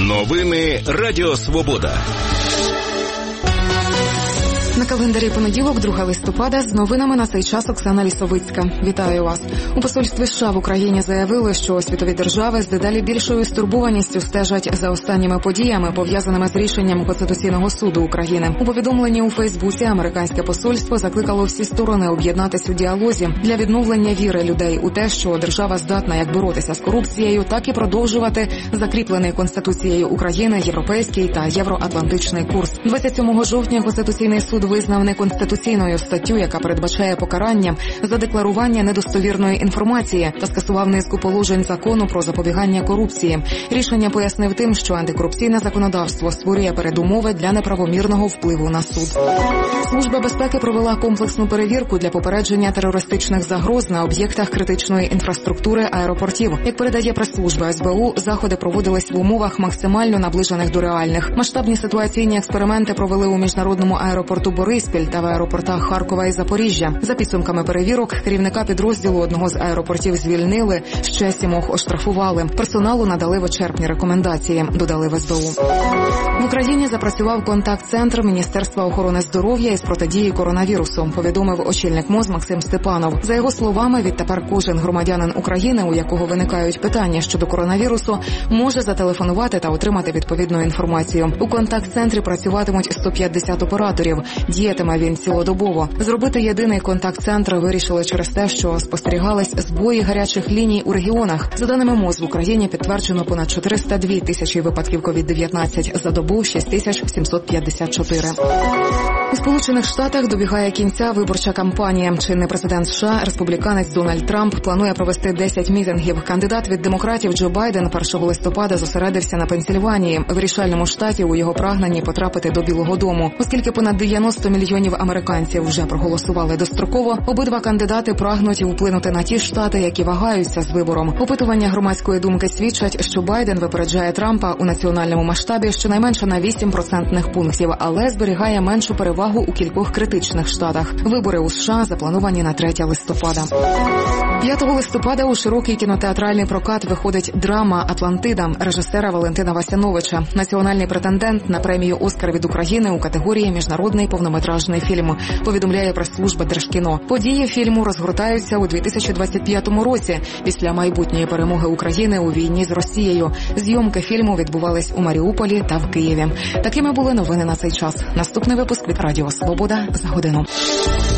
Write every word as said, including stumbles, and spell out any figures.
Новини Радіо Свобода. На календарі понеділок, другого листопада, з новинами на цей час Оксана Лісовицька. Вітаю вас. У посольстві США в Україні заявили, що світові держави з дедалі більшою стурбованістю стежать за останніми подіями, пов'язаними з рішенням Конституційного суду України. У повідомленні у Фейсбуці американське посольство закликало всі сторони об'єднатися у діалозі для відновлення віри людей у те, що держава здатна як боротися з корупцією, так і продовжувати закріплений Конституцією України європейський та євроатлантичний курс. двадцять сьомого жовтня Конституційний суд визнав неконституційною статтю, яка передбачає покарання за декларування недостовірної інформації, та скасував низку положень закону про запобігання корупції. Рішення пояснив тим, що антикорупційне законодавство створює передумови для неправомірного впливу на суд. Служба безпеки провела комплексну перевірку для попередження терористичних загроз на об'єктах критичної інфраструктури аеропортів. Як передає прес-служба ес бе у, заходи проводились в умовах максимально наближених до реальних. Масштабні ситуаційні експерименти провели у міжнародному аеропорту Бориспіль та в аеропортах Харкова і Запоріжжя. За підсумками перевірок, керівника підрозділу одного з аеропортів звільнили, ще сімох оштрафували. Персоналу надали вичерпні рекомендації, додали в ес бе у. В Україні запрацював контакт-центр Міністерства охорони здоров'я із протидії коронавірусу, повідомив очільник МОЗ Максим Степанов. За його словами, відтепер кожен громадянин України, у якого виникають питання щодо коронавірусу, може зателефонувати та отримати відповідну інформацію. У контакт-центрі працюватимуть сто п'ятдесят операторів. Діятиме він цілодобово. Зробити єдиний контакт-центр вирішили через те, що спостерігались збої гарячих ліній у регіонах. За даними МОЗ, в Україні підтверджено понад чотириста дві тисячі випадків ковід дев'ятнадцять, за добу шість тисяч сімсот п'ятдесят чотири. У Сполучених Штатах добігає кінця виборча кампанія. Чинний президент США, республіканець Дональд Трамп, планує провести десять мітингів. Кандидат від демократів Джо Байден першого листопада зосередився на Пенсільванії, вирішальному штаті у його прагненні потрапити до Білого дому. Оскільки понад дев'яносто мільйонів американців вже проголосували достроково, обидва кандидати прагнуть вплинути на ті штати, які вагаються з вибором. Опитування громадської думки свідчать, що Байден випереджає Трампа у національному масштабі щонайменше на вісім процентних пунктів, але зберігає меншу перевагу у кількох критичних штатах. Вибори у США заплановані на третього листопада. п'ятого листопада у широкий кінотеатральний прокат виходить драма «Атлантида» режисера Валентина Васяновича. Національний претендент на премію «Оскар» від України у категорії «Міжнародний повнометражний фільм», повідомляє прес-служба Держкіно. Події фільму розгортаються у дві тисячі двадцять п'ятому році, після майбутньої перемоги України у війні з Росією. Зйомки фільму відбувались у Маріуполі та в Києві. Такими були новини на цей час. Наступний випуск від Радіо Свобода за годину.